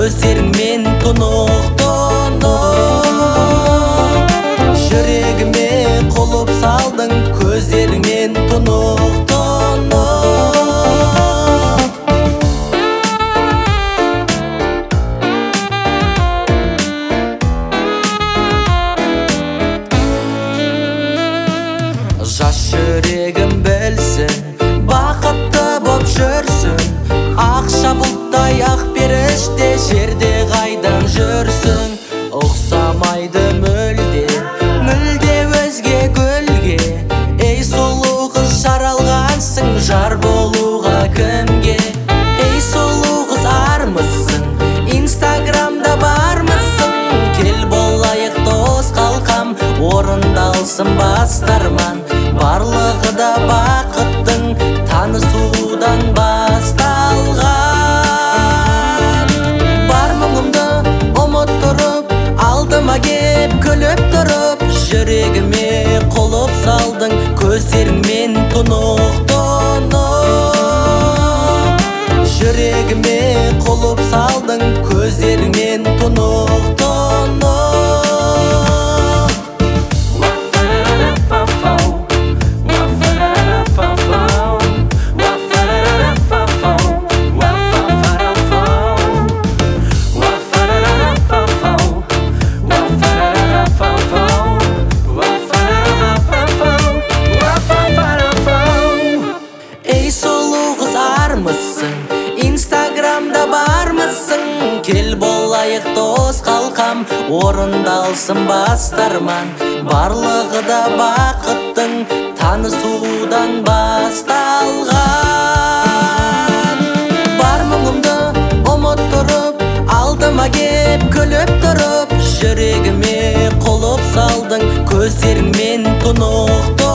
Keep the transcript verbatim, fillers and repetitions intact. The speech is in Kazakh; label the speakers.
Speaker 1: көздеріңмен тұнықтың жүрегіме құлып салдың көздеріңмен тұнықтың жас жүрегім білсін бақытты боп жүрсін ақша бұлттай ақ періште жерде қайдан жүрсің ұқсамайды мүлде мүлде өзге гүлге ей сұлу қыз жаралғансың жар болуға кімге ей сұлу қыз армысың инстаграмда бармысың кел болайық дос қалқам орындалсын бастарман барлығы да бақыттың танысудан басталған бар мұңымды ұмыттырып алдыма кеп күліп тұрып жүрегіме құлып салдың көздеріңмен тұнықтың жүрегіме құлып салдың көздеріңмен тұнықтың инстаграмда бармысың кел болайық дос қалқам орындалсын бастарман барлығы да бақыттың танысудан басталған бар мұңымды ұмыттырып алдыма кеп күліп тұрып жүрегіме құлып салдың көздеріңмен тұнықтың